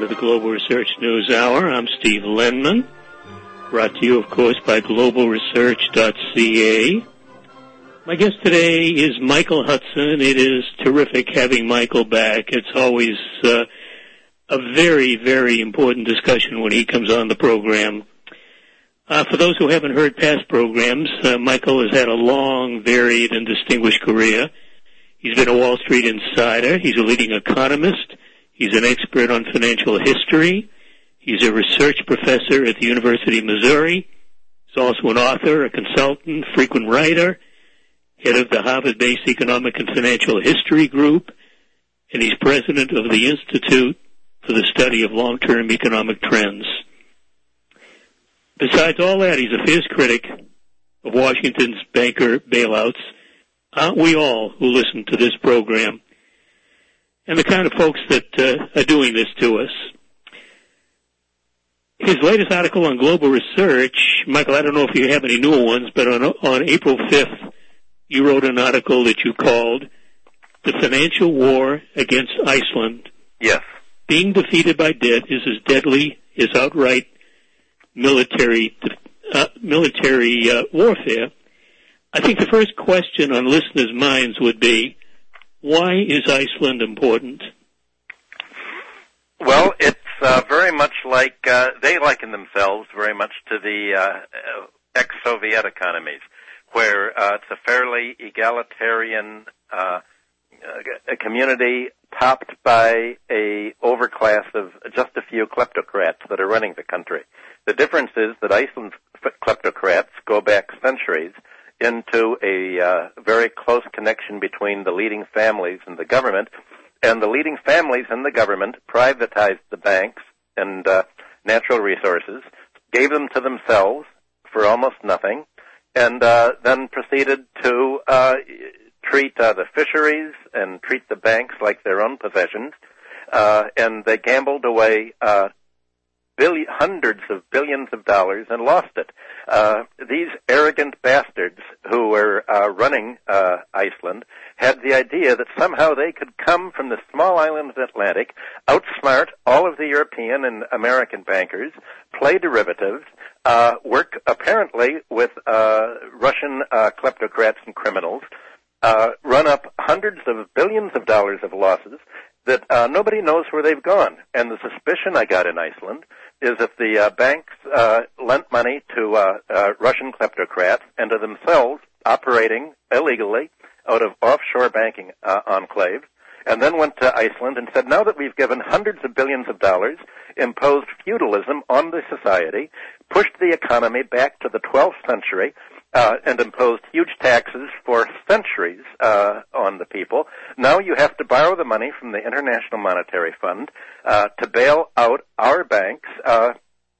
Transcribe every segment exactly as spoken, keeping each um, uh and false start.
to the Global Research News Hour. I'm Steve Lenman, brought to you, of course, by global research dot c a. My guest today is Michael Hudson. It is terrific having Michael back. It's always uh, a very, very important discussion when he comes on the program. Uh, for those who haven't heard past programs, uh, Michael has had a long, varied, and distinguished career. He's been a Wall Street insider. He's a leading economist. He's an expert on financial history. He's a research professor at the University of Missouri. He's also an author, a consultant, frequent writer, head of the Harvard-based Economic and Financial History Group, and he's president of the Institute for the Study of Long-Term Economic Trends. Besides all that, he's a fierce critic of Washington's banker bailouts. Aren't we all who listen to this program? And the kind of folks that uh, are doing this to us. His latest article on Global Research, Michael, I don't know if you have any newer ones, but on, on April fifth, you wrote an article that you called The Financial War Against Iceland. Yes. Being defeated by debt is as deadly as outright military uh, military uh, warfare. I think the first question on listeners' minds would be, why is Iceland important? Well, it's uh, very much like, uh, they liken themselves very much to the uh, ex-Soviet economies, where uh, it's a fairly egalitarian uh, a community topped by a overclass of just a few kleptocrats that are running the country. The difference is that Iceland's kleptocrats go back centuries into a uh, very close connection between the leading families and the government, and the leading families and the government privatized the banks and uh, natural resources, gave them to themselves for almost nothing, and uh, then proceeded to uh, treat uh, the fisheries and treat the banks like their own possessions, uh, and they gambled away uh, billion, hundreds of billions of dollars and lost it. Uh, these arrogant bastards who were uh, running uh, Iceland had the idea that somehow they could come from the small island of the Atlantic, outsmart all of the European and American bankers, play derivatives, uh, work apparently with uh, Russian uh, kleptocrats and criminals, uh, run up hundreds of billions of dollars of losses that uh, nobody knows where they've gone. And the suspicion I got in Iceland is if the uh, banks uh, lent money to uh, uh, Russian kleptocrats and to themselves operating illegally out of offshore banking uh, enclaves, and then went to Iceland and said, now that we've given hundreds of billions of dollars, imposed feudalism on the society, pushed the economy back to the twelfth century, Uh, and imposed huge taxes for centuries uh, on the people. Now you have to borrow the money from the International Monetary Fund uh, to bail out our banks uh,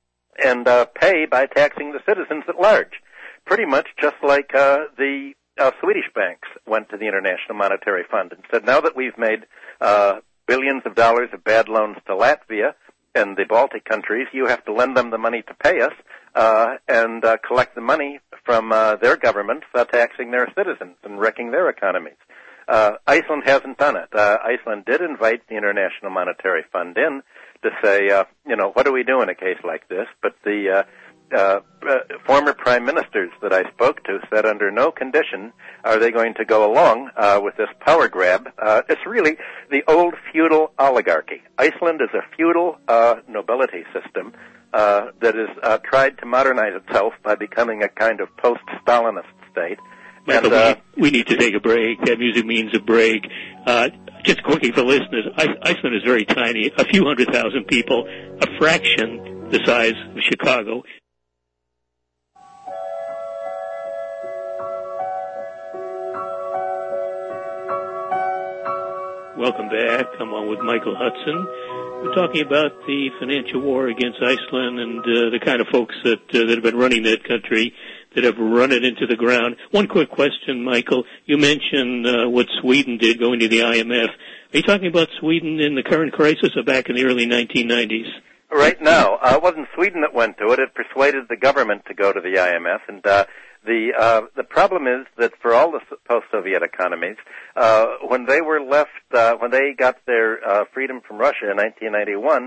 and uh, pay by taxing the citizens at large. Pretty much just like uh, the uh, Swedish banks went to the International Monetary Fund and said, now that we've made uh, billions of dollars of bad loans to Latvia and the Baltic countries, you have to lend them the money to pay us uh, and uh, collect the money from uh, their governments, uh, taxing their citizens and wrecking their economies. Uh, Iceland hasn't done it. Uh, Iceland did invite the International Monetary Fund in to say, uh, you know, what do we do in a case like this? But the uh, uh, uh, former prime ministers that I spoke to said under no condition are they going to go along uh, with this power grab. Uh, it's really the old feudal oligarchy. Iceland is a feudal uh, nobility system uh, that has uh, tried to modernize itself by becoming a kind of post-Stalinist state. Michael, and, uh, we, we need to take a break. That music means a break. Uh, just quickly for listeners, I, Iceland is very tiny, a few hundred thousand people, a fraction the size of Chicago. Welcome back. I'm on with Michael Hudson. We're talking about the financial war against Iceland and uh, the kind of folks that uh, that have been running that country, that have run it into the ground. One quick question, Michael. You mentioned uh, what Sweden did going to the I M F. Are you talking about Sweden in the current crisis or back in the early nineteen nineties? Right now. Uh, it wasn't Sweden that went to it. It persuaded the government to go to the I M F, and uh, The uh, the problem is that for all the post-Soviet economies, uh, when they were left, uh, when they got their uh, freedom from Russia in nineteen ninety-one,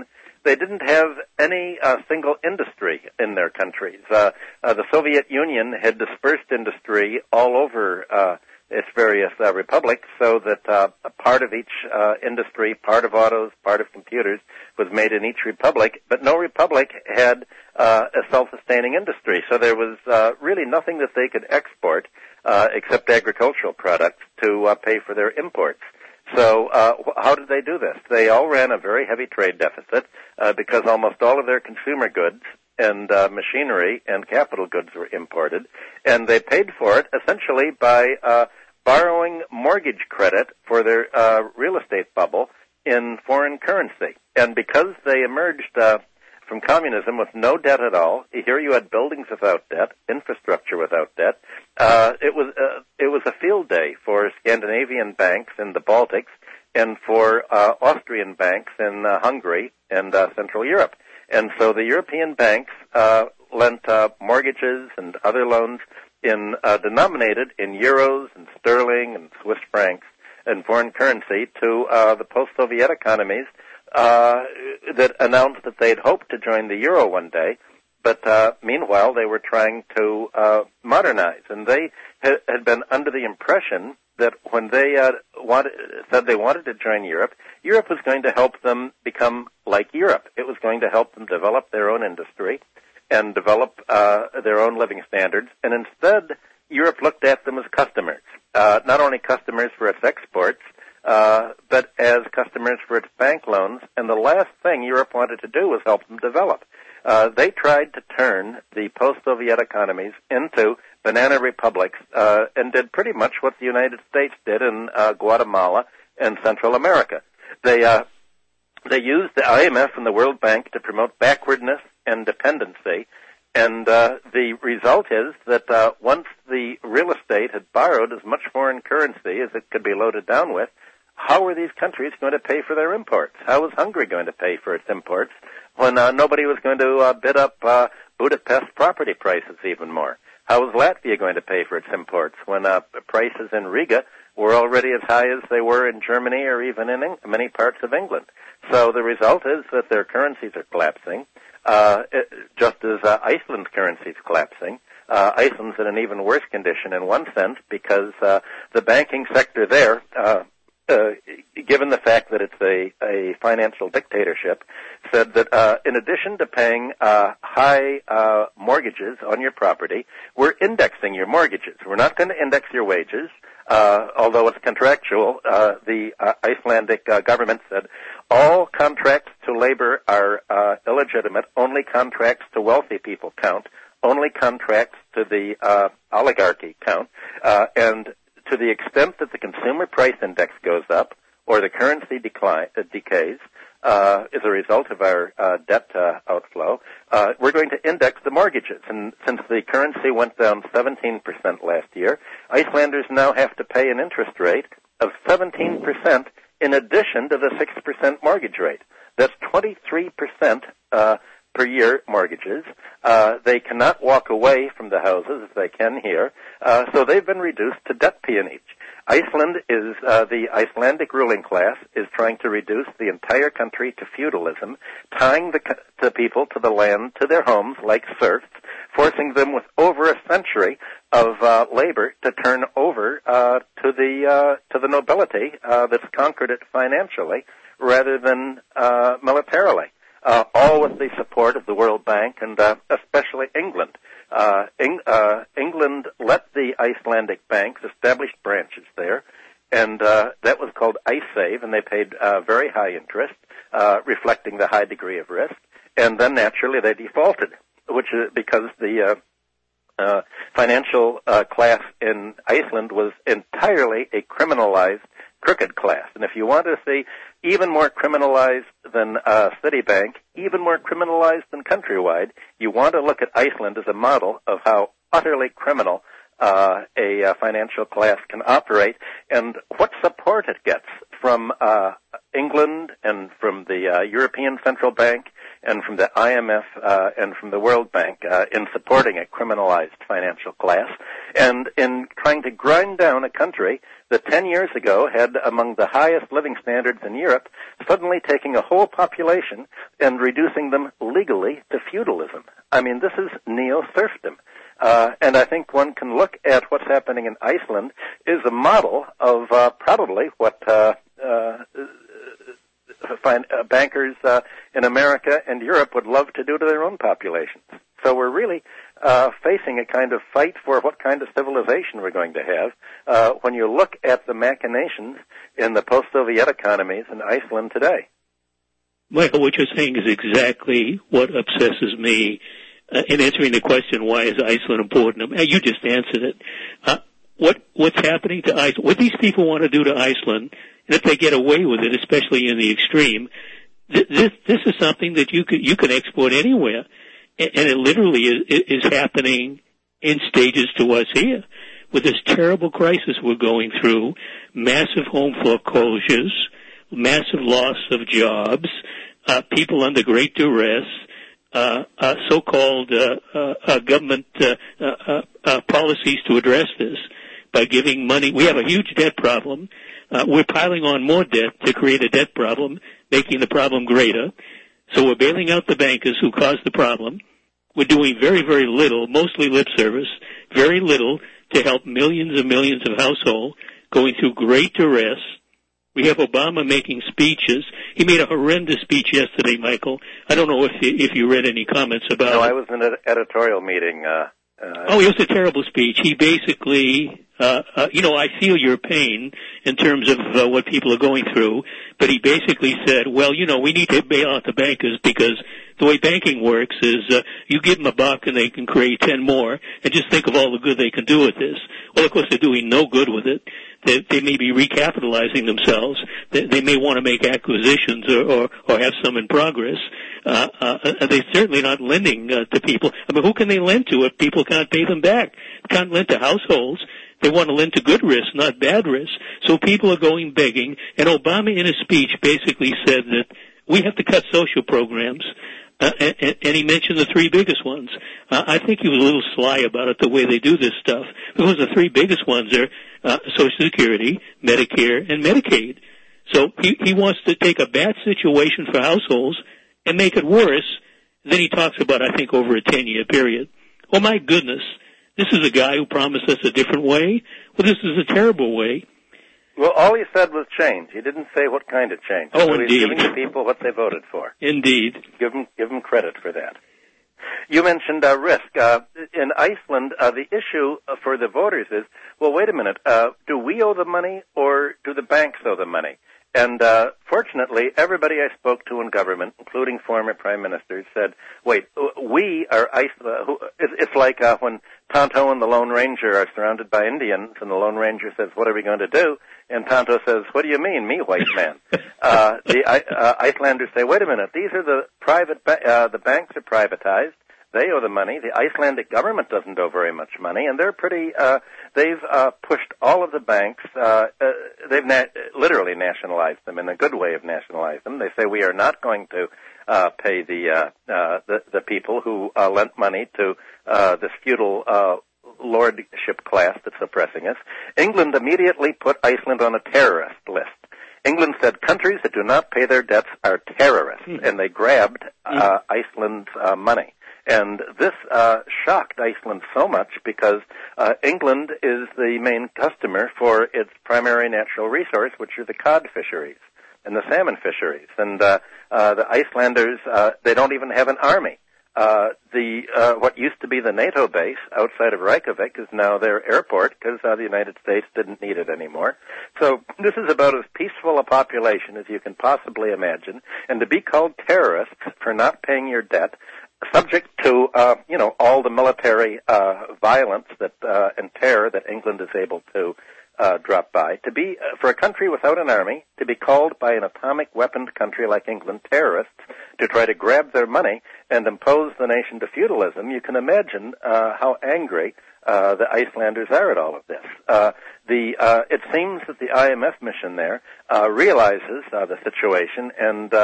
they didn't have any uh, single industry in their countries. Uh, uh, the Soviet Union had dispersed industry all over uh, its various uh, republics, so that uh, a part of each uh, industry, part of autos, part of computers, was made in each republic, but no republic had uh, a self-sustaining industry. So there was uh, really nothing that they could export uh, except agricultural products to uh, pay for their imports. So uh, how did they do this? They all ran a very heavy trade deficit uh, because almost all of their consumer goods and uh, machinery and capital goods were imported, and they paid for it essentially by uh, borrowing mortgage credit for their uh, real estate bubble in foreign currency. And because they emerged uh, from communism with no debt at all, here you had buildings without debt, infrastructure without debt. Uh, it was uh, it was a field day for Scandinavian banks in the Baltics and for uh, Austrian banks in uh, Hungary and uh, Central Europe. And so the European banks uh, lent uh, mortgages and other loans in uh, denominated in euros and sterling and Swiss francs and foreign currency to uh, the post-Soviet economies uh, that announced that they'd hoped to join the euro one day. But uh, meanwhile, they were trying to uh, modernize, and they ha- had been under the impression that when they uh, wanted, said they wanted to join Europe, Europe was going to help them become like Europe. It was going to help them develop their own industry and develop uh, their own living standards. And instead, Europe looked at them as customers, uh, not only customers for its exports, uh, but as customers for its bank loans. And the last thing Europe wanted to do was help them develop. Uh, they tried to turn the post-Soviet economies into banana republics uh, and did pretty much what the United States did in uh, Guatemala and Central America. They uh, they used the I M F and the World Bank to promote backwardness and dependency, and uh, the result is that uh, once the real estate had borrowed as much foreign currency as it could be loaded down with, how were these countries going to pay for their imports? How was Hungary going to pay for its imports when uh, nobody was going to uh, bid up uh, Budapest property prices even more? How was Latvia going to pay for its imports when uh, prices in Riga were already as high as they were in Germany or even in Eng- many parts of England? So the result is that their currencies are collapsing, uh, it, just as uh, Iceland's currency is collapsing. Uh, Iceland's in an even worse condition in one sense because uh, the banking sector there, uh, uh, given the fact that it's a, a financial dictatorship, said that uh, in addition to paying uh, high uh, mortgages on your property, we're indexing your mortgages. We're not going to index your wages, uh, although it's contractual. Uh, the uh, Icelandic uh, government said all contracts to labor are uh, illegitimate. Only contracts to wealthy people count. Only contracts to the uh, oligarchy count. Uh, and to the extent that the consumer price index goes up or the currency decline, uh, decays uh, as a result of our uh, debt uh, outflow, uh, we're going to index the mortgages. And since the currency went down seventeen percent last year, Icelanders now have to pay an interest rate of seventeen percent in addition to the six percent mortgage rate. That's twenty-three percent uh, per year mortgages. Uh, they cannot walk away from the houses as they can here, uh, so they've been reduced to debt peonage. Iceland is, uh, the Icelandic ruling class is trying to reduce the entire country to feudalism, tying the, the people to the land, to their homes like serfs, forcing them with over a century of uh, labor to turn over uh, to the uh, to the nobility uh, that's conquered it financially rather than uh, militarily. Uh, all with the support of the World Bank and uh, especially England. Uh, Eng- uh, England let the Icelandic banks establish branches there, and uh, that was called IceSave, and they paid uh, very high interest, uh, reflecting the high degree of risk. And then naturally they defaulted, which is because the uh, uh, financial uh, class in Iceland was entirely a criminalized crooked class. And if you want to see even more criminalized than uh, Citibank, even more criminalized than Countrywide, you want to look at Iceland as a model of how utterly criminal uh, a uh, financial class can operate and what support it gets from uh, England and from the uh, European Central Bank and from the I M F uh, and from the World Bank uh, in supporting a criminalized financial class, and in trying to grind down a country that ten years ago had among the highest living standards in Europe, suddenly taking a whole population and reducing them legally to feudalism. I mean, this is neo-serfdom. Uh, and I think one can look at what's happening in Iceland is a model of uh, probably what uh, uh, fin- uh, bankers uh, in America and Europe would love to do to their own populations. So we're really uh, facing a kind of fight for what kind of civilization we're going to have uh, when you look at the machinations in the post-Soviet economies in Iceland today. Michael, what you're saying is exactly what obsesses me uh, in answering the question, why is Iceland important? Uh, you just answered it. Uh, what what's happening to Iceland? What these people want to do to Iceland, and if they get away with it, especially in the extreme, th- this this is something that you could you can export anywhere, and, and it literally is, is happening in stages to us here with this terrible crisis we're going through, massive home foreclosures, massive loss of jobs, uh, people under great duress, uh, uh, so-called uh, uh, uh, government uh, uh, uh, policies to address this by giving money. We have a huge debt problem. Uh, we're piling on more debt to create a debt problem, making the problem greater. So we're bailing out the bankers who caused the problem. We're doing very, very little, mostly lip service, very little to help millions and millions of households going through great duress. We have Obama making speeches. He made a horrendous speech yesterday, Michael. I don't know if you, if you read any comments about it. No, I was in an editorial meeting. Uh, uh, oh, it was a terrible speech. He basically, uh, uh, you know, I feel your pain in terms of uh, what people are going through, but he basically said, well, you know, we need to bail out the bankers because the way banking works is uh, you give them a buck and they can create ten more, and just think of all the good they can do with this. Well, of course, they're doing no good with it. They, they may be recapitalizing themselves. They, they may want to make acquisitions or, or, or have some in progress. Uh, uh, they're certainly not lending uh, to people. I mean, who can they lend to if people can't pay them back? They can't lend to households. They want to lend to good risk, not bad risk. So people are going begging. And Obama, in his speech, basically said that we have to cut social programs. Uh, and, and he mentioned the three biggest ones. Uh, I think he was a little sly about it, the way they do this stuff, because the three biggest ones are uh, Social Security, Medicare, and Medicaid. So he, he wants to take a bad situation for households and make it worse. Then he talks about, I think, over a ten-year period. Well, my goodness, this is a guy who promised us a different way. Well, this is a terrible way. Well, all he said was change. He didn't say what kind of change. Oh, so indeed. He's giving the people what they voted for. Indeed. Give them, give them credit for that. You mentioned uh, risk. Uh, in Iceland, uh, the issue for the voters is, well, wait a minute, uh, do we owe the money or do the banks owe the money? And uh, fortunately, everybody I spoke to in government, including former prime ministers, said, wait, we are Iceland. It's like uh, when Tonto and the Lone Ranger are surrounded by Indians, and the Lone Ranger says, what are we going to do? And Tonto says, what do you mean, me, white man? uh, the uh, Icelanders say, wait a minute, these are the private, ba- uh, the banks are privatized. They owe the money. The Icelandic government doesn't owe very much money, and they're pretty, uh, they've uh, pushed all of the banks, uh, uh, they've na- literally nationalized them, in a good way of nationalized them. They say we are not going to uh, pay the, uh, uh, the the people who uh, lent money to uh, this feudal uh, lordship class that's oppressing us. England immediately put Iceland on a terrorist list. England said countries that do not pay their debts are terrorists, mm. and they grabbed uh, mm. Iceland's uh, money. And this uh, shocked Iceland so much because uh, England is the main customer for its primary natural resource, which are the cod fisheries and the salmon fisheries. And uh, uh, the Icelanders, uh, they don't even have an army. Uh, the uh, what used to be the NATO base outside of Reykjavik is now their airport because uh, the United States didn't need it anymore. So this is about as peaceful a population as you can possibly imagine. And to be called terrorists for not paying your debt, subject to, uh, you know, all the military uh, violence that uh, and terror that England is able to uh, drop by, to be, uh, for a country without an army, to be called by an atomic-weaponed country like England terrorists to try to grab their money and impose the nation to feudalism, you can imagine uh, how angry uh, the Icelanders are at all of this. Uh, the uh, it seems that the I M F mission there uh, realizes uh, the situation and uh,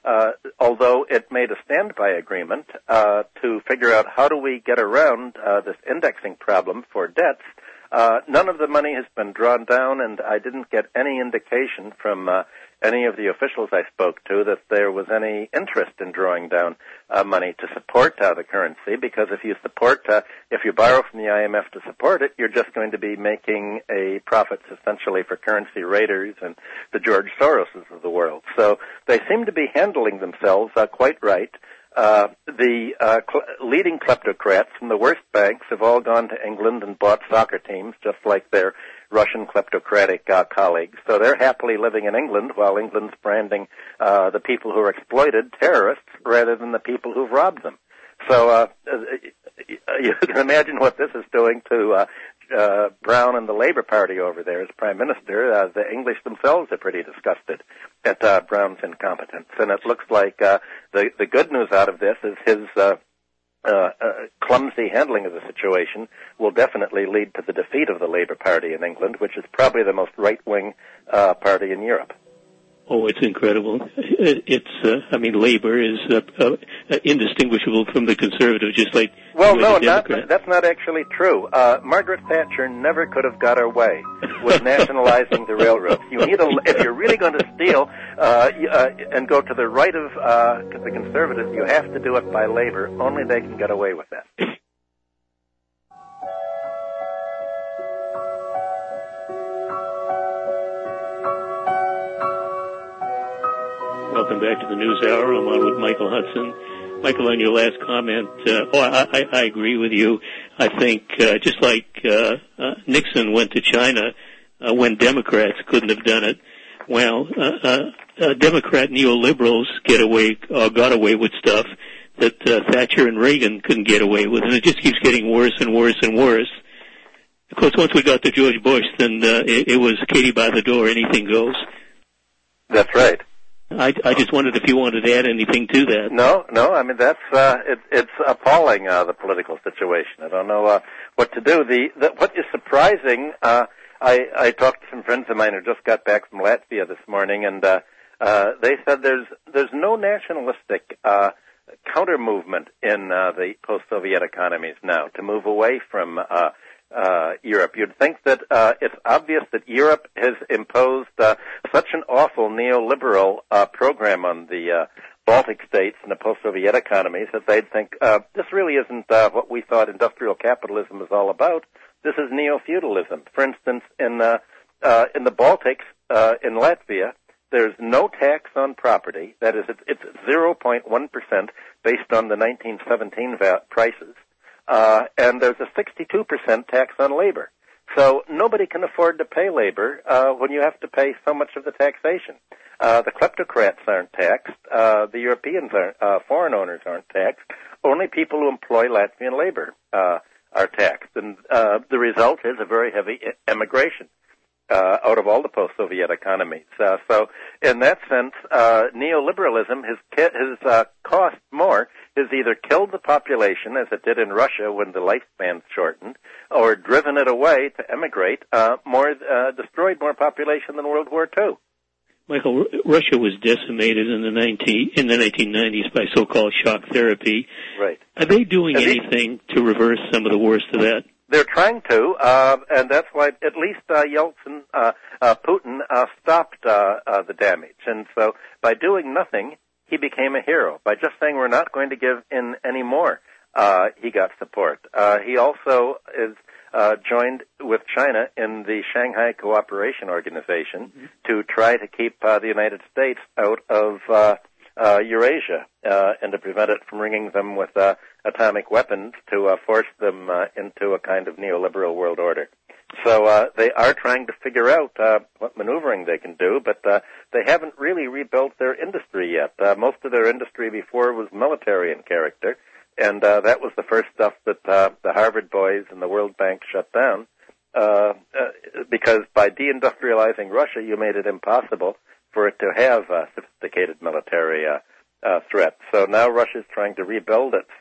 uh, although it made a standby agreement uh, to figure out how do we get around uh, this indexing problem for debts, uh, none of the money has been drawn down, and I didn't get any indication from uh, any of the officials I spoke to that there was any interest in drawing down uh, money to support uh, the currency, because if you support, uh, if you borrow from the I M F to support it, you're just going to be making a profit essentially for currency raiders and the George Soroses of the world. So they seem to be handling themselves uh, quite right. Uh, the uh, cl- leading kleptocrats from the worst banks have all gone to England and bought soccer teams, just like their Russian kleptocratic uh, colleagues. So they're happily living in England while England's branding uh, the people who are exploited terrorists rather than the people who've robbed them. So uh, you can imagine what this is doing to uh, uh, Brown and the Labour Party over there as Prime Minister. Uh, the English themselves are pretty disgusted at uh, Brown's incompetence. And it looks like uh, the, the good news out of this is his uh, uh, uh, clumsy handling of the situation will definitely lead to the defeat of the Labour Party in England, which is probably the most right-wing uh, party in Europe. Oh, it's incredible. It's, uh, I mean, Labour is uh, uh, indistinguishable from the Conservatives, just like well, no, not, that's not actually true. Uh, Margaret Thatcher never could have got her way with nationalizing the railroads. You need a, if you're really going to steal uh, uh, and go to the right of uh, the Conservatives, you have to do it by Labour. Only they can get away with that. Welcome back to the News Hour. I'm on with Michael Hudson. Michael, on your last comment, uh, oh, I, I, I agree with you. I think uh, just like uh, uh, Nixon went to China uh, when Democrats couldn't have done it, well, uh, uh, uh, Democrat neoliberals get away, uh, got away with stuff that uh, Thatcher and Reagan couldn't get away with, and it just keeps getting worse and worse and worse. Of course, once we got to George Bush, then uh, it, it was Katie by the door, anything goes. That's right. I, I just wondered if you wanted to add anything to that. No, no. I mean, that's uh, it, it's appalling, uh, the political situation. I don't know uh, what to do. The, the what is surprising. Uh, I, I talked to some friends of mine who just got back from Latvia this morning, and uh, uh, they said there's there's no nationalistic uh, counter movement in uh, the post-Soviet economies now to move away from Uh, Uh, Europe. You'd think that uh, it's obvious that Europe has imposed uh, such an awful neoliberal uh, program on the uh, Baltic states and the post-Soviet economies that they'd think uh, this really isn't uh, what we thought industrial capitalism is all about. This is neo-feudalism. For instance, in uh, uh, in the Baltics, uh, in Latvia, there's no tax on property. That is, it's, it's zero point one percent based on the nineteen seventeen va- prices. Uh, and there's a sixty-two percent tax on labor. So nobody can afford to pay labor uh, when you have to pay so much of the taxation. Uh, the kleptocrats aren't taxed. Uh, the Europeans aren't, uh, foreign owners aren't taxed. Only people who employ Latvian labor uh, are taxed. And uh, the result is a very heavy emigration uh, out of all the post-Soviet economies. Uh, so in that sense, uh, neoliberalism has, has uh, cost more, has either killed the population, as it did in Russia when the lifespan shortened, or driven it away to emigrate, uh, more, uh, destroyed more population than World War Two. Michael, Russia was decimated in the nineteen in the nineteen nineties by so-called shock therapy. Right. Are they doing and anything they, to reverse some of the worst of that? They're trying to, uh, and that's why at least uh, Yeltsin, uh, uh, Putin, uh, stopped uh, uh, the damage. And so by doing nothing, he became a hero. By just saying we're not going to give in any more, uh, he got support. Uh, he also is uh, joined with China in the Shanghai Cooperation Organization mm-hmm. to try to keep uh, the United States out of uh, uh, Eurasia uh, and to prevent it from ringing them with uh, atomic weapons to uh, force them uh, into a kind of neoliberal world order. So uh, they are trying to figure out uh, what maneuvering they can do, but uh, they haven't really rebuilt their industry yet. Uh, most of their industry before was military in character, and uh, that was the first stuff that uh, the Harvard boys and the World Bank shut down, uh, uh, because by deindustrializing Russia, you made it impossible for it to have uh, sophisticated military uh, uh, threats. So now Russia's trying to rebuild its uh,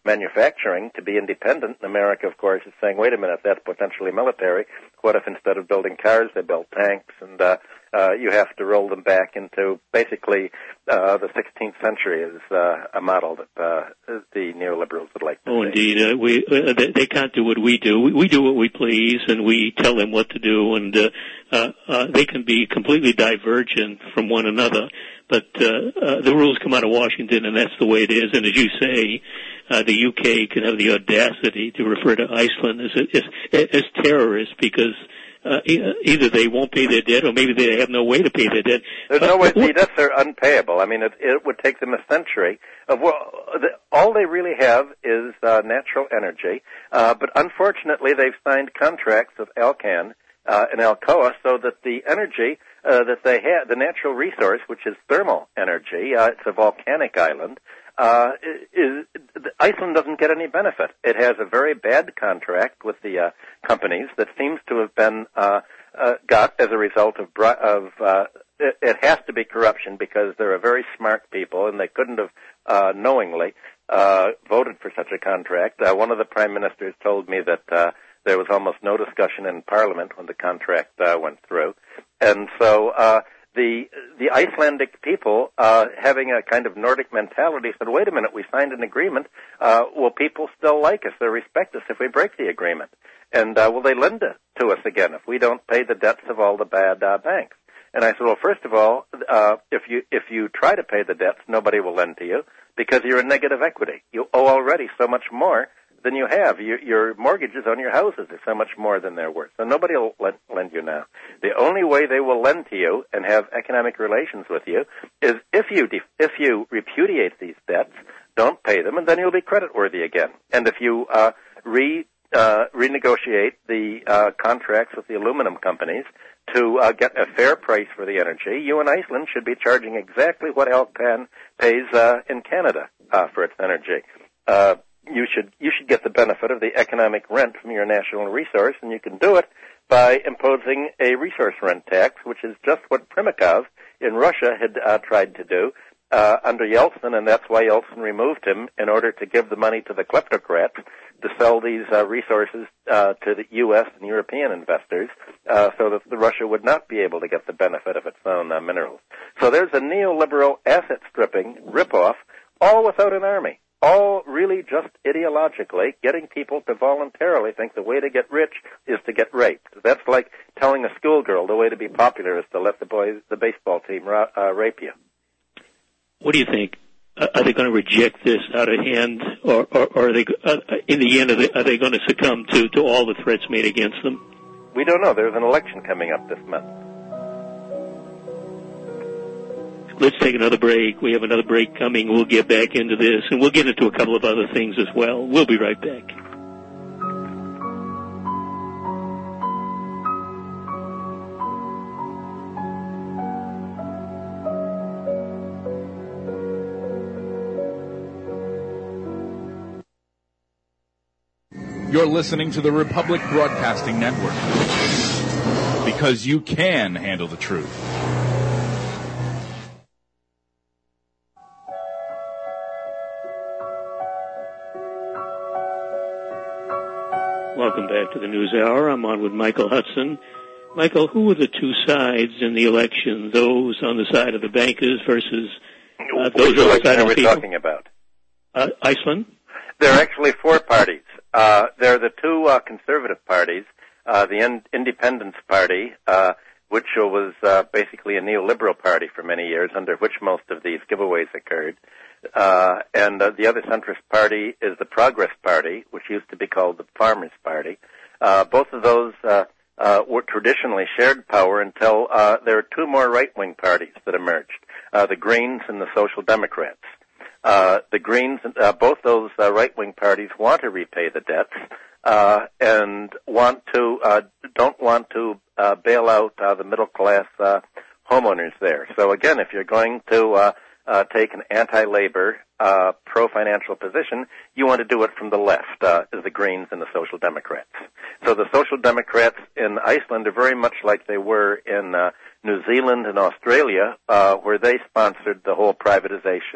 manufacturing to be independent. And America, of course, is saying, wait a minute, that's potentially military. What if instead of building cars, they built tanks? And uh, uh, you have to roll them back into basically uh, the sixteenth century is uh, a model that uh, the neoliberals would like to Oh, see. indeed. Uh, we, uh, they, they can't do what we do. We, we do what we please, and we tell them what to do, and uh, uh, uh, they can be completely divergent from one another. But uh, uh, the rules come out of Washington, and that's the way it is. And as you say, uh, the U K can have the audacity to refer to Iceland as, as, as terrorists because uh, either they won't pay their debt or maybe they have no way to pay their debt. There's uh, no way. What, the debts are unpayable. I mean, it, it would take them a century. Of well, the, all they really have is uh, natural energy. Uh, but unfortunately, they've signed contracts with Alcan uh, and Alcoa so that the energy uh, that they have, the natural resource, which is thermal energy, uh, it's a volcanic island, uh, is, Iceland doesn't get any benefit. It has a very bad contract with the uh, companies that seems to have been uh, uh, got as a result of, of uh, it, it has to be corruption because they're a very smart people and they couldn't have uh, knowingly uh, voted for such a contract. Uh, one of the prime ministers told me that uh, there was almost no discussion in Parliament when the contract uh, went through. And so uh, the the Icelandic people, uh, having a kind of Nordic mentality, said, wait a minute, we signed an agreement. Uh, will people still like us? They'll respect us if we break the agreement. And uh, will they lend it to us again if we don't pay the debts of all the bad uh, banks? And I said, well, first of all, uh, if you if you try to pay the debts, nobody will lend to you because you're in negative equity. You owe already so much more than you have. Your, your mortgages on your houses are so much more than they're worth. So nobody will lend, lend you now. The only way they will lend to you and have economic relations with you is if you def- if you repudiate these debts, don't pay them, and then you'll be creditworthy again. And if you uh, re uh, renegotiate the uh, contracts with the aluminum companies to uh, get a fair price for the energy, you and Iceland should be charging exactly what Alcan pays uh, in Canada uh, for its energy. Uh, You should you should get the benefit of the economic rent from your national resource, and you can do it by imposing a resource rent tax, which is just what Primakov in Russia had uh, tried to do uh, under Yeltsin, and that's why Yeltsin removed him in order to give the money to the kleptocrats to sell these uh, resources uh, to the U S and European investors, uh, so that the Russia would not be able to get the benefit of its own uh, minerals. So there's a neoliberal asset stripping ripoff, all without an army. All really just ideologically getting people to voluntarily think the way to get rich is to get raped. That's like telling a schoolgirl the way to be popular is to let the boys, the baseball team, uh, rape you. What do you think? Uh, are they going to reject this out of hand, or, or, or are they, uh, in the end, are they, are they going to succumb to, to all the threats made against them? We don't know. There's an election coming up this month. Let's take another break. We have another break coming. We'll get back into this, and we'll get into a couple of other things as well. We'll be right back. You're listening to the Republic Broadcasting Network, because you can handle the truth. Welcome back to the News Hour. I'm on with Michael Hudson. Michael, who were the two sides in the election? Those on the side of the bankers versus uh, those Which on the election side are of we the people? talking about? Uh, Iceland? There are actually four parties. Uh, there are the two uh, conservative parties, uh, the in- Independence Party, uh, which was uh, basically a neoliberal party for many years, under which most of these giveaways occurred. Uh, and uh, the other centrist party is the Progress Party, which used to be called the Farmers' Party. Uh, both of those uh, uh, were traditionally shared power until uh, there are two more right-wing parties that emerged, uh, the Greens and the Social Democrats. Uh, the Greens, uh, both those uh, right-wing parties want to repay the debts uh, and want to uh, don't want to uh, bail out uh, the middle-class uh, homeowners there. So again, if you're going to uh, Uh, take an anti-labor, uh, pro-financial position, you want to do it from the left, uh, as the Greens and the Social Democrats. So the Social Democrats in Iceland are very much like they were in uh, New Zealand and Australia, uh, where they sponsored the whole privatization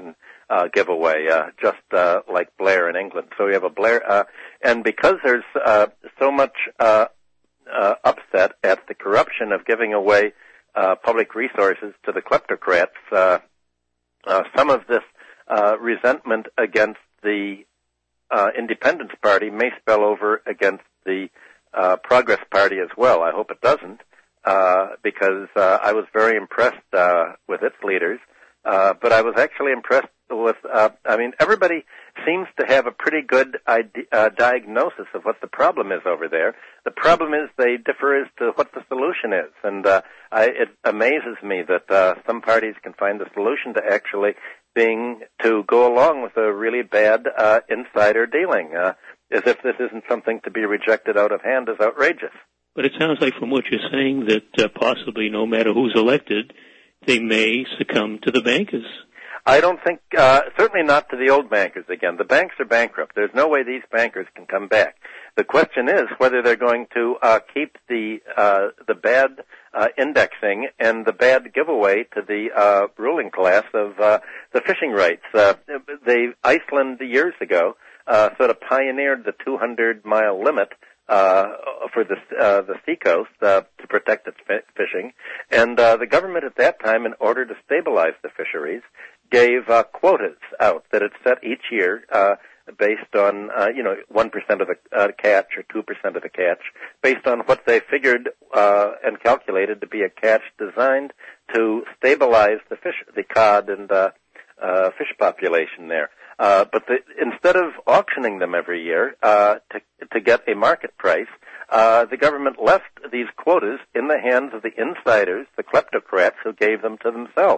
uh, giveaway, uh, just uh, like Blair in England. So we have a Blair, uh, and because there's uh, so much uh, uh, upset at the corruption of giving away uh, public resources to the kleptocrats, uh, uh, some of this uh, resentment against the uh, Independence Party may spill over against the uh, Progress Party as well. I hope it doesn't, uh, because uh, I was very impressed uh, with its leaders. Uh, but I was actually impressed with, uh, I mean, everybody seems to have a pretty good idea, uh, diagnosis of what the problem is over there. The problem is they differ as to what the solution is. And uh, I, it amazes me that uh, some parties can find the solution to actually being to go along with a really bad uh, insider dealing, uh, as if this isn't something to be rejected out of hand as outrageous. But it sounds like from what you're saying that uh, possibly no matter who's elected, they may succumb to the bankers. I don't think, uh, certainly not to the old bankers again. The banks are bankrupt. There's no way these bankers can come back. The question is whether they're going to uh, keep the uh, the bad uh, indexing and the bad giveaway to the uh, ruling class of uh, the fishing rights. Uh, they Iceland years ago uh, sort of pioneered the two hundred mile limit uh, for the uh, the seacoast uh, to protect its fi- fishing, and uh, the government at that time, in order to stabilize the fisheries, gave uh, quotas out that it set each year uh, based on, uh, you know, one percent of the uh, catch or two percent of the catch, based on what they figured uh, and calculated to be a catch designed to stabilize the fish, the cod and uh, uh, fish population there. Uh, but the, instead of auctioning them every year uh, to, to get a market price, uh, the government left these quotas in the hands of the insiders, the kleptocrats, who gave them to themselves.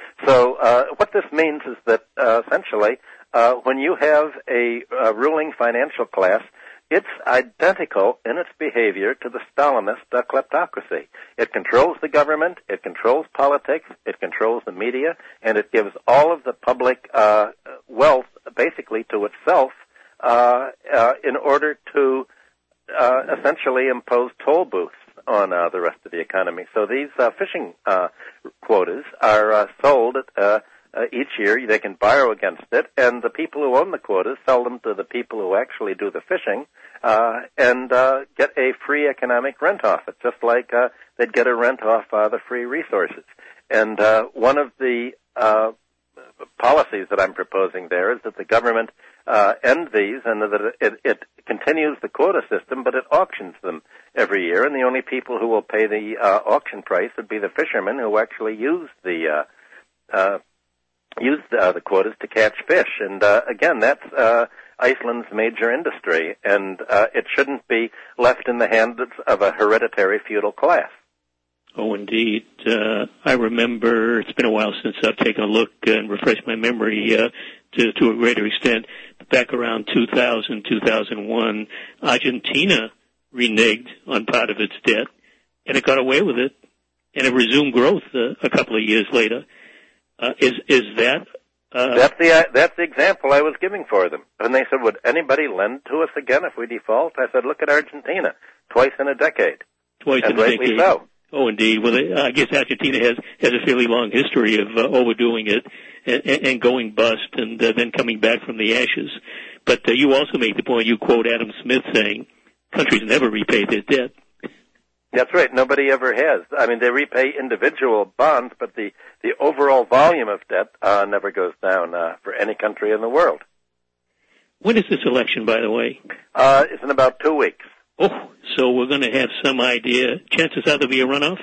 So uh, what this means is that uh, essentially, uh, when you have a, a ruling financial class, it's identical in its behavior to the Stalinist uh, kleptocracy. It controls the government, it controls politics, it controls the media, and it gives all of the public uh, wealth basically to itself uh, uh, in order to uh, essentially impose toll booths on uh, the rest of the economy. So these uh, fishing uh, quotas are uh, sold uh, uh, each year. They can borrow against it, and the people who own the quotas sell them to the people who actually do the fishing uh, and uh, get a free economic rent off it, just like uh, they'd get a rent off uh, the free resources. And uh, one of the uh, policies that I'm proposing there is that the government uh, end these and that it, it continues the quota system, but it auctions them every year, and the only people who will pay the uh, auction price would be the fishermen who actually use the uh, uh, use the, uh, the quotas to catch fish. And uh, again, that's uh, Iceland's major industry, and uh, it shouldn't be left in the hands of a hereditary feudal class. Oh, indeed. Uh, I remember, it's been a while since I've taken a look and refreshed my memory uh, to, to a greater extent. Back around two thousand, two thousand one, Argentina reneged on part of its debt, and it got away with it, and it resumed growth uh, a couple of years later. Uh, is is that? Uh, that's the uh, that's the example I was giving for them. And they said, would anybody lend to us again if we default? I said, look at Argentina, twice in a decade. Twice and in a rightly decade. So. Oh, indeed. Well, I guess Argentina has has a fairly long history of uh, overdoing it and, and going bust and uh, then coming back from the ashes. But uh, you also make the point, you quote Adam Smith saying, countries never repay their debt. That's right. Nobody ever has. I mean, they repay individual bonds, but the, the overall volume of debt uh, never goes down uh, for any country in the world. When is this election, by the way? Uh, it's in about two weeks. Oh, so we're going to have some idea. Chances are there'll be a runoff?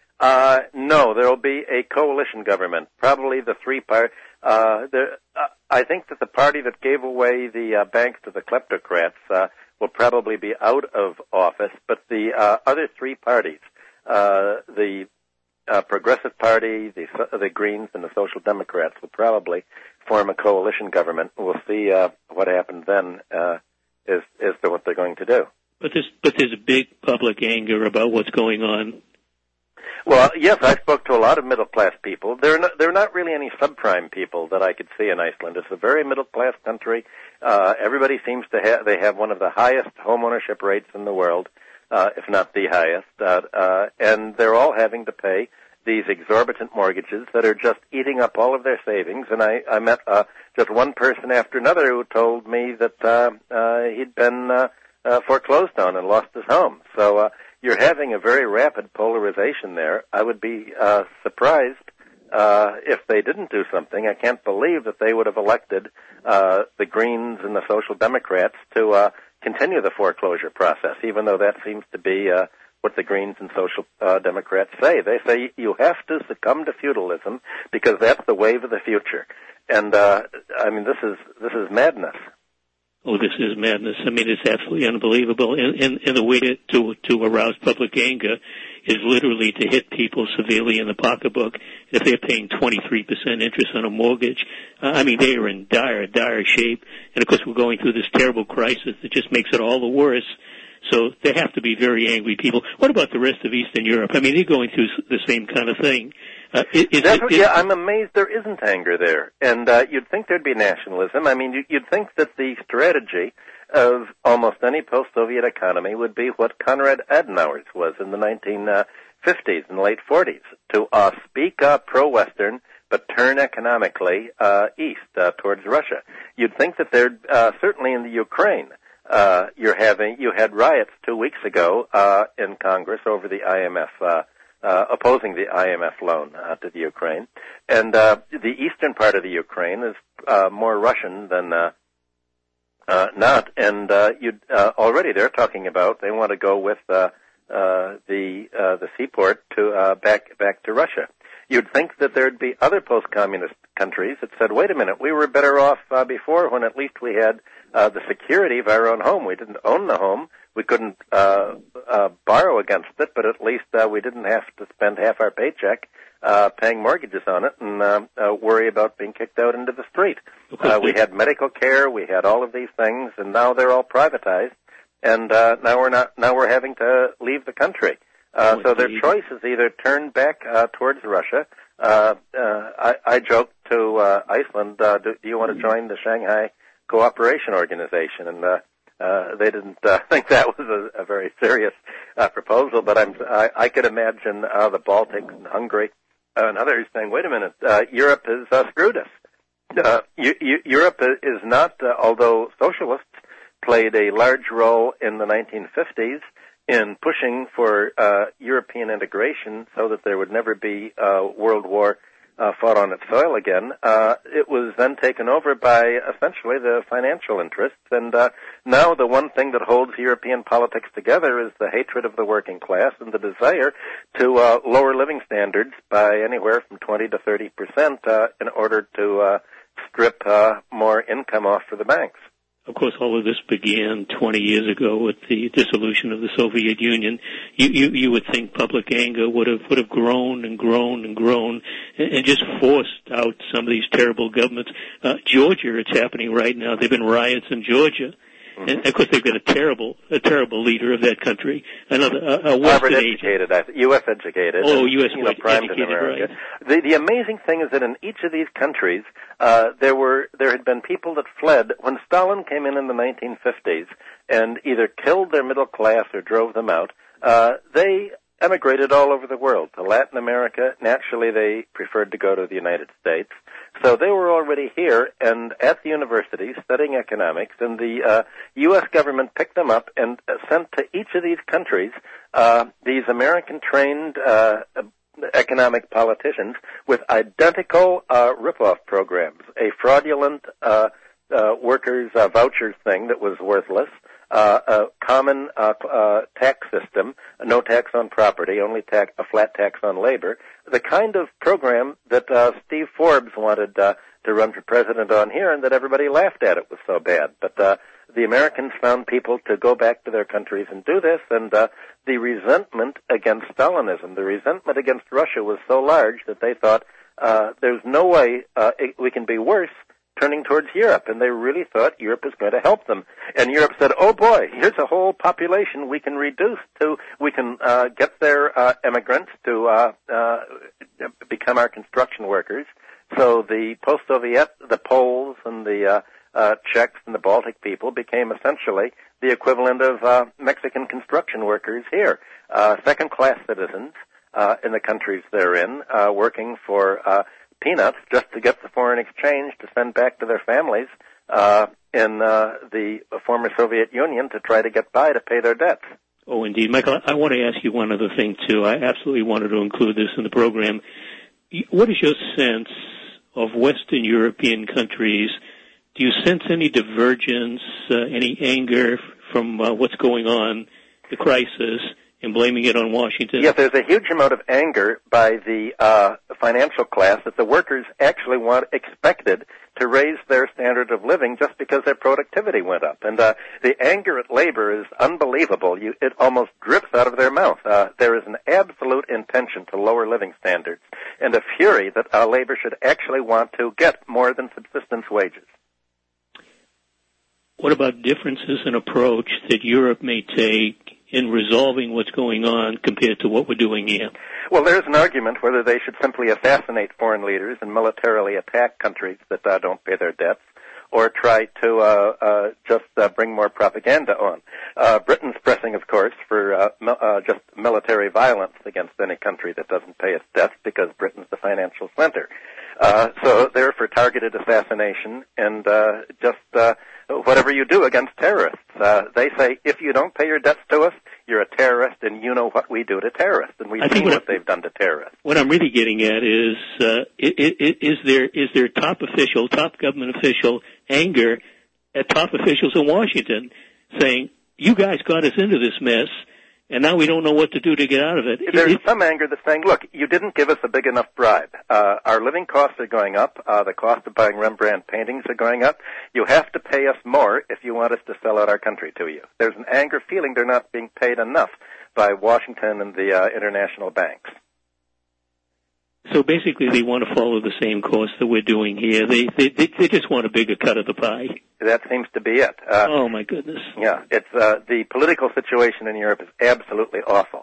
Uh, no, there will be a coalition government. Probably the three part. Uh, the, uh, I think that the party that gave away the uh, banks to the kleptocrats uh, will probably be out of office, but the uh, other three parties, uh, the uh, Progressive Party, the the Greens, and the Social Democrats, will probably form a coalition government. We'll see uh, what happens then uh, as as to what they're going to do. But there's, but there's a big public anger about what's going on. Well, yes, I spoke to a lot of middle-class people. There are, not, there are not really any subprime people that I could see in Iceland. It's a very middle-class country. Uh, everybody seems to have, they have one of the highest home ownership rates in the world, uh, if not the highest. Uh, uh, and they're all having to pay these exorbitant mortgages that are just eating up all of their savings. And I, I met uh, just one person after another who told me that uh, uh, he'd been uh, uh, foreclosed on and lost his home. So uh, you're having a very rapid polarization there. I would be uh, surprised uh, if they didn't do something. I can't believe that they would have elected uh, the Greens and the Social Democrats to uh, continue the foreclosure process, even though that seems to be uh, what the Greens and Social uh, Democrats say. They say you have to succumb to feudalism because that's the wave of the future. And, uh, I mean, this is this is madness. Oh, this is madness. I mean, it's absolutely unbelievable. And, and, and the way to, to, to arouse public anger is literally to hit people severely in the pocketbook if they're paying twenty-three percent interest on a mortgage. Uh, I mean, they are in dire, dire shape. And, of course, we're going through this terrible crisis that just makes it all the worse. So there have to be very angry people. What about the rest of Eastern Europe? I mean, they're going through the same kind of thing. Uh, is, is, That's, is, yeah, I'm amazed there isn't anger there. And uh, you'd think there'd be nationalism. I mean, you, you'd think that the strategy of almost any post-Soviet economy would be what Konrad Adenauer's was in the nineteen fifties and late forties, to uh, speak uh, pro-Western but turn economically uh, east uh, towards Russia. You'd think that there'd, uh, certainly in the Ukraine, Uh, you're having, you had riots two weeks ago, uh, in Congress over the I M F, uh, uh, opposing the I M F loan, uh, to the Ukraine. And, uh, the eastern part of the Ukraine is, uh, more Russian than, uh, uh, not. And, uh, you, uh, already they're talking about, they want to go with, uh, uh, the, uh, the seaport to, uh, back, back to Russia. You'd think that there'd be other post-communist countries that said, wait a minute, we were better off, uh, before when at least we had Uh, the security of our own home. We didn't own the home. We couldn't uh, uh, borrow against it, but at least uh, we didn't have to spend half our paycheck uh, paying mortgages on it and uh, uh, worry about being kicked out into the street. Uh, we had medical care. We had all of these things, and now they're all privatized. And uh, now we're not. Now we're having to leave the country. Uh, so their choice is either turn back uh, towards Russia. Uh, uh, I, I joked to uh, Iceland, uh, do, do you want to join the Shanghai Cooperation Organization? And uh, uh, they didn't uh, think that was a, a very serious uh, proposal. But I'm, I, I could imagine uh, the Baltics and Hungary uh, and others saying, "Wait a minute, uh, Europe has uh, screwed us." Uh, you, you, Europe is not, uh, although socialists played a large role in the nineteen fifties in pushing for uh, European integration so that there would never be uh, World War Uh, fought on its soil again. Uh, it was then taken over by essentially the financial interests, and uh, now the one thing that holds European politics together is the hatred of the working class and the desire to uh, lower living standards by anywhere from twenty to thirty percent uh, in order to uh, strip uh, more income off for the banks. Of course, all of this began twenty years ago with the dissolution of the Soviet Union. You, you, you would think public anger would have would have grown and grown and grown, and, and just forced out some of these terrible governments. Uh, Georgia, it's happening right now. There've been riots in Georgia, mm-hmm. and of course they've got a terrible a terrible leader of that country. Another a, a Western Harvard educated, U S educated. Oh, and, U S you know, primed in America. Right. The the amazing thing is that in each of these countries, uh, there were there had been people that fled when Stalin came in in the nineteen fifties and either killed their middle class or drove them out. Uh, they emigrated all over the world to Latin America. Naturally, they preferred to go to the United States. So they were already here and at the university studying economics, and the uh, U S government picked them up and uh, sent to each of these countries uh, these American-trained uh, economic politicians with identical uh, rip-off programs, a fraudulent uh, uh, workers' uh, vouchers thing that was worthless, Uh, a common uh, uh, tax system, no tax on property, only tax, a flat tax on labor, the kind of program that uh, Steve Forbes wanted uh, to run for president on here, and that everybody laughed at. It was so bad. But uh, the Americans found people to go back to their countries and do this, and uh, the resentment against Stalinism, the resentment against Russia was so large that they thought uh, there's no way uh, it, we can be worse turning towards Europe, and they really thought Europe was going to help them. And Europe said, oh boy, here's a whole population we can reduce to, we can uh, get their uh, immigrants to uh, uh, become our construction workers. So the post-Soviet, the Poles and the uh, uh, Czechs and the Baltic people became essentially the equivalent of uh, Mexican construction workers here, uh, second-class citizens. uh, in the countries they're in, uh, working for uh, peanuts just to get the foreign exchange to send back to their families uh, in uh, the former Soviet Union to try to get by to pay their debts. Oh, indeed. Michael, I want to ask you one other thing, too. I absolutely wanted to include this in the program. What is your sense of Western European countries? Do you sense any divergence, uh, any anger from uh, what's going on, the crisis, and blaming it on Washington? Yes, there's a huge amount of anger by the uh, financial class that the workers actually want expected to raise their standard of living just because their productivity went up. And uh, the anger at labor is unbelievable. You, it almost drips out of their mouth. Uh, there is an absolute intention to lower living standards and a fury that uh, labor should actually want to get more than subsistence wages. What about differences in approach that Europe may take in resolving what's going on compared to what we're doing here? Well, there's an argument whether they should simply assassinate foreign leaders and militarily attack countries that uh, don't pay their debts, or try to uh, uh, just uh, bring more propaganda on. Uh, Britain's pressing, of course, for uh, mi- uh, just military violence against any country that doesn't pay its debts because Britain's the financial center. Uh, so they're for targeted assassination and uh, just uh, whatever you do against terrorists. Uh, they say, if you don't pay your debts to us, you're a terrorist, and you know what we do to terrorists, and we've seen what, what they've done to terrorists. What I'm really getting at is, uh, is, is there is there top official, top government official anger at top officials in Washington saying, you guys got us into this mess, and now we don't know what to do to get out of it. There's it, some anger that's saying, look, you didn't give us a big enough bribe. Uh, our living costs are going up. Uh, the cost of buying Rembrandt paintings are going up. You have to pay us more if you want us to sell out our country to you. There's an anger feeling they're not being paid enough by Washington and the uh, international banks. So basically they want to follow the same course that we're doing here. They they, they just want a bigger cut of the pie. That seems to be it. Uh, oh, my goodness. Yeah, it's uh, the political situation in Europe is absolutely awful.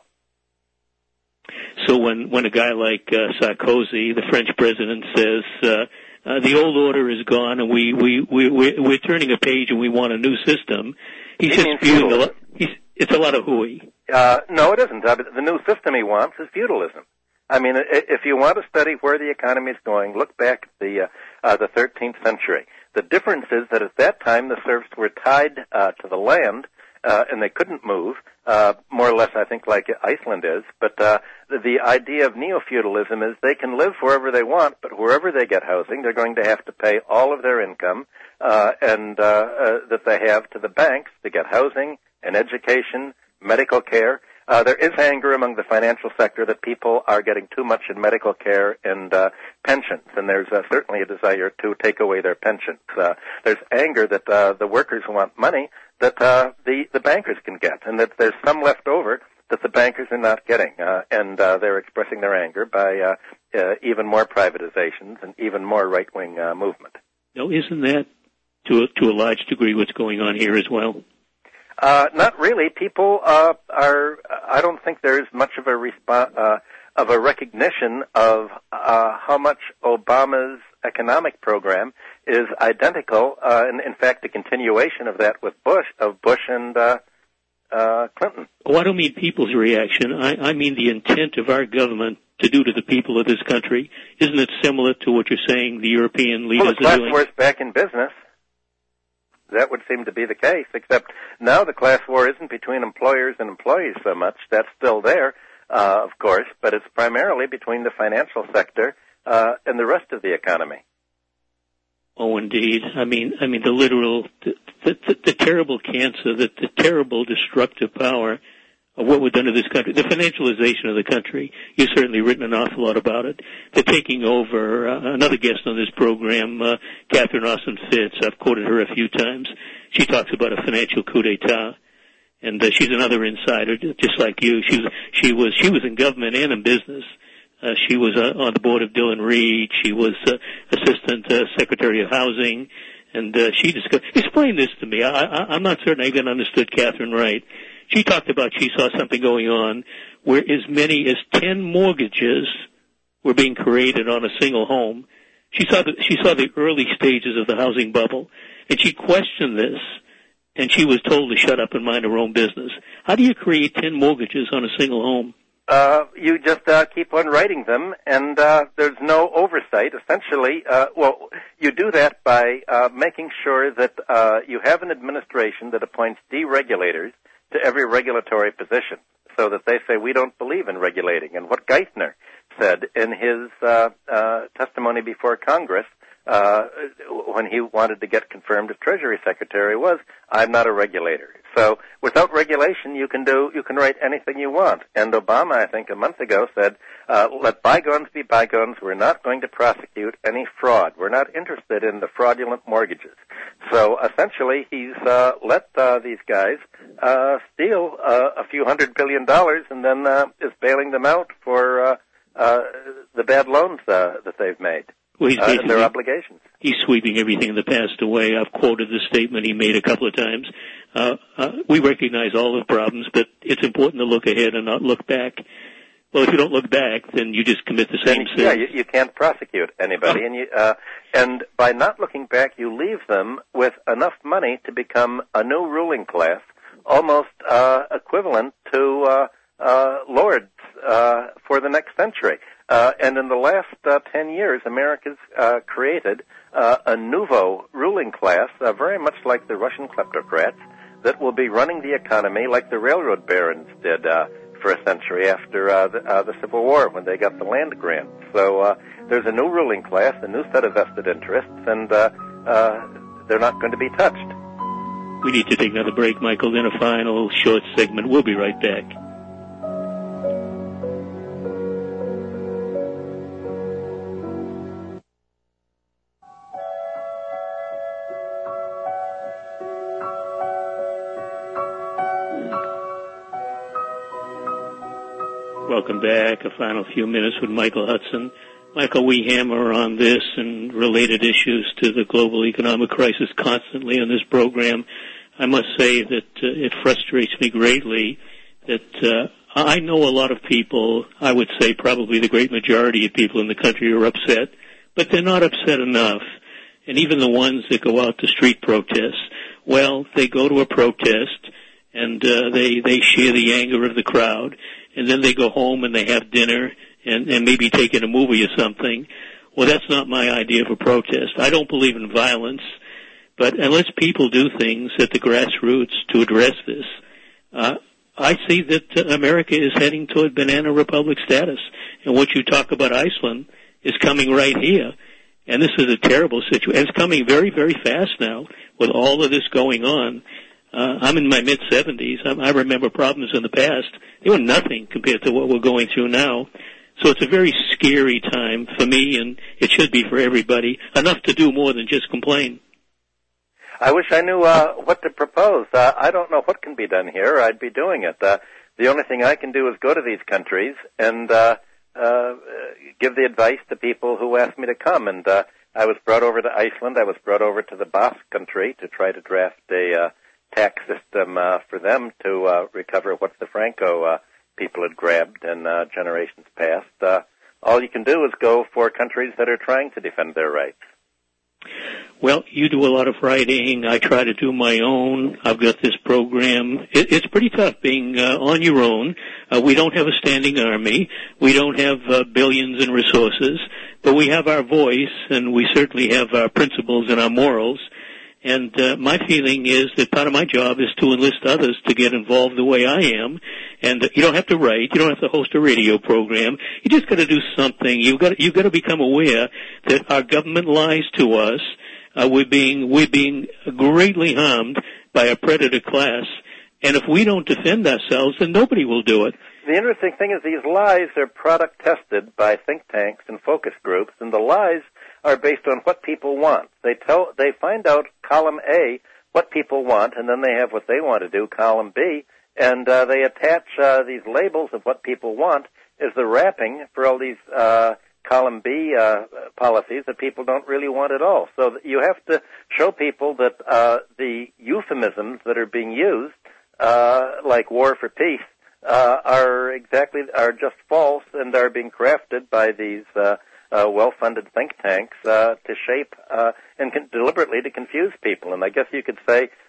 So when, when a guy like uh, Sarkozy, the French president, says uh, uh, the old order is gone and we, we, we, we're, we're turning a page and we want a new system, he's he just spewing a lot. He's, it's a lot of hooey. Uh, no, it isn't. Uh, the new system he wants is feudalism. I mean, if you want to study where the economy is going, look back at the uh, uh, the thirteenth century. The difference is that at that time the serfs were tied uh, to the land uh, and they couldn't move, uh, more or less, I think, like Iceland is. But uh, the, the idea of neo-feudalism is they can live wherever they want, but wherever they get housing, they're going to have to pay all of their income uh, and uh, uh, that they have to the banks to get housing and education, medical care. Uh, there is anger among the financial sector that people are getting too much in medical care and uh, pensions, and there's uh, certainly a desire to take away their pensions. Uh, there's anger that uh, the workers want money that uh, the, the bankers can get, and that there's some left over that the bankers are not getting, uh, and uh, they're expressing their anger by uh, uh, even more privatizations and even more right-wing uh, movement. No, isn't that to a, to a large degree what's going on here as well? Uh, not really. People uh, are. I don't think there's much of a resp- uh, of a recognition of uh, how much Obama's economic program is identical, uh, and in fact, a continuation of that with Bush, of Bush and uh, uh, Clinton. Oh, I don't mean people's reaction. I, I mean the intent of our government to do to the people of this country. Isn't it similar to what you're saying the European leaders well, the class are doing? war's back in business. That would seem to be the case, except now the class war isn't between employers and employees so much. That's still there, uh, of course, but it's primarily between the financial sector uh, and the rest of the economy. Oh, indeed. I mean, I mean the literal, the, the, the terrible cancer, the, the terrible destructive power of what we've done to this country, the financialization of the country. You've certainly written an awful lot about it. The taking over, uh, another guest on this program, uh, Catherine Austin Fitts, I've quoted her a few times. She talks about a financial coup d'etat, and uh, she's another insider, just like you. She was, she was, she was in government and in business. Uh, she was uh, on the board of Dillon Reed. She was uh, assistant uh, secretary of housing, and uh, she discussed. Explain this to me. I, I, I'm not certain I even understood Catherine right. She talked about she saw something going on where as many as ten mortgages were being created on a single home. She saw the, she saw the early stages of the housing bubble, and she questioned this, and she was told to shut up and mind her own business. How do you create ten mortgages on a single home? Uh, you just uh, keep on writing them, and uh, there's no oversight. Essentially, uh, well, you do that by uh, making sure that uh, you have an administration that appoints deregulators to every regulatory position, so that they say, we don't believe in regulating. And what Geithner said in his uh, uh, testimony before Congress uh, when he wanted to get confirmed as Treasury Secretary was, I'm not a regulator. So without regulation, you can do, you can write anything you want. And Obama, I think, a month ago said, uh, let bygones be bygones. We're not going to prosecute any fraud. We're not interested in the fraudulent mortgages. So essentially, he's uh, let uh, these guys uh, steal uh, a few hundred billion dollars and then uh, is bailing them out for uh, uh, the bad loans uh, that they've made. Well, he's uh, and their obligations. He's sweeping everything in the past away. I've quoted the statement he made a couple of times. Uh, uh, we recognize all the problems, but it's important to look ahead and not look back. Well, if you don't look back, then you just commit the same sin. Yeah, you, you can't prosecute anybody, oh. and you, uh, and by not looking back, you leave them with enough money to become a new ruling class, almost uh, equivalent to uh, uh, lords uh, for the next century. Uh, and in the last uh, ten years, America's uh, created uh, a nouveau ruling class, uh, very much like the Russian kleptocrats, that will be running the economy like the railroad barons did uh, for a century after uh, the, uh, the Civil War when they got the land grant. So uh, there's a new ruling class, a new set of vested interests, and uh, uh, they're not going to be touched. We need to take another break, Michael, then a final short segment. We'll be right back. Welcome back. A final few minutes with Michael Hudson. Michael, we hammer on this and related issues to the global economic crisis constantly on this program. I must say that uh, it frustrates me greatly that uh, I know a lot of people, I would say probably the great majority of people in the country are upset, but they're not upset enough. And even the ones that go out to street protests, well, they go to a protest and uh, they, they share the anger of the crowd, and then they go home and they have dinner and, and maybe take in a movie or something. Well, that's not my idea of a protest. I don't believe in violence, but unless people do things at the grassroots to address this, uh, I see that uh, America is heading toward banana republic status. And what you talk about Iceland is coming right here. And this is a terrible situation. It's coming very, very fast now with all of this going on. Uh, I'm in my mid-seventies. I, I remember problems in the past. They were nothing compared to what we're going through now. So it's a very scary time for me, and it should be for everybody. Enough to do more than just complain. I wish I knew uh, what to propose. Uh, I don't know what can be done here. I'd be doing it. Uh, the only thing I can do is go to these countries and uh, uh, give the advice to people who ask me to come. And uh, I was brought over to Iceland. I was brought over to the Basque country to try to draft a uh, tax system uh, for them to uh, recover what the Franco uh, people had grabbed in uh, generations past. Uh, all you can do is go for countries that are trying to defend their rights. Well, you do a lot of writing. I try to do my own. I've got this program. It, it's pretty tough being uh, on your own. Uh, we don't have a standing army. We don't have uh, billions in resources, but we have our voice, and we certainly have our principles and our morals. And uh, my feeling is that part of my job is to enlist others to get involved the way I am. And uh, you don't have to write. You don't have to host a radio program. You just got to do something. You've got you've got to become aware that our government lies to us. Uh, we're being we're being greatly harmed by a predator class. And if we don't defend ourselves, then nobody will do it. The interesting thing is these lies are product tested by think tanks and focus groups, and the lies are based on what people want. They tell, they find out column A what people want, and then they have what they want to do, column B, and uh, they attach uh, these labels of what people want as the wrapping for all these uh, column B uh, policies that people don't really want at all. So you have to show people that uh, the euphemisms that are being used, uh, like war for peace, uh, are exactly are just false and are being crafted by these uh, Uh, well-funded think tanks uh, to shape uh, and con- deliberately to confuse people. And I guess you could say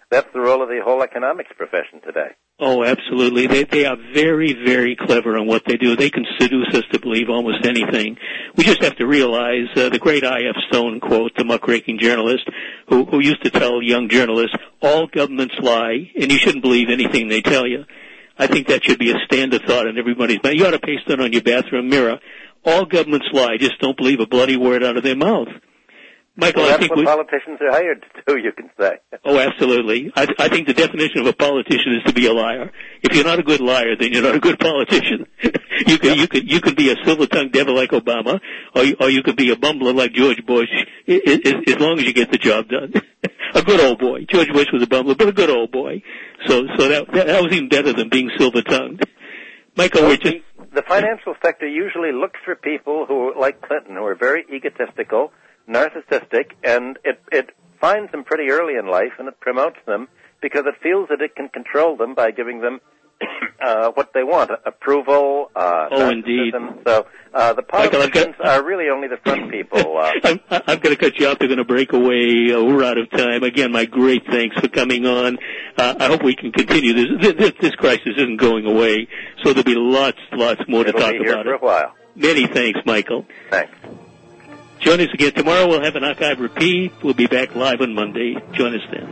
that's the role of the whole economics profession today. Oh, absolutely. They they are very, very clever in what they do. They can seduce us to believe almost anything. We just have to realize uh, the great I F Stone quote, the muckraking journalist, who, who used to tell young journalists, all governments lie, and you shouldn't believe anything they tell you. I think that should be a standard thought in everybody's mind. You ought to paste that on your bathroom mirror. All governments lie, just don't believe a bloody word out of their mouth. Michael, well, I that's think what we, politicians are hired to do, you can say. Oh, absolutely. I, I think the definition of a politician is to be a liar. If you're not a good liar, then you're not a good politician. you could, you could, you could be a silver-tongued devil like Obama, or you, or you could be a bumbler like George Bush, as, as long as you get the job done. A good old boy. George Bush was a bumbler, but a good old boy. So, so that, that, that was even better than being silver-tongued. Michael, well, we're just... The financial sector usually looks for people who, like Clinton, who are very egotistical, narcissistic, and it, it finds them pretty early in life, and it promotes them because it feels that it can control them by giving them uh, what they want, approval, uh, oh, indeed. So uh, the politicians Michael, got, are really only the front people. Uh, I'm, I'm going to cut you off. They're going to break away. Uh, we're out of time. Again, my great thanks for coming on. Uh, I hope we can continue this. This, this crisis isn't going away, so there'll be lots, lots more to It'll talk be here about for it. a while. Many thanks, Michael. Thanks. Join us again tomorrow. We'll have an archive repeat. We'll be back live on Monday. Join us then.